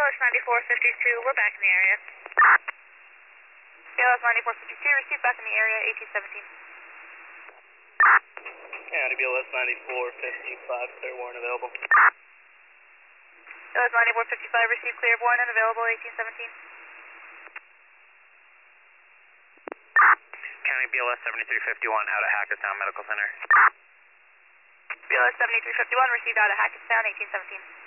BLS 9452, we're back in the area. BLS 9452, received back in the area, 1817. County BLS 9455, clear warrant available. BLS 9455, received clear of warrant unavailable, 1817. County BLS 7351, out at Hackettstown Medical Center. BLS 7351, received out at Hackettstown, 1817.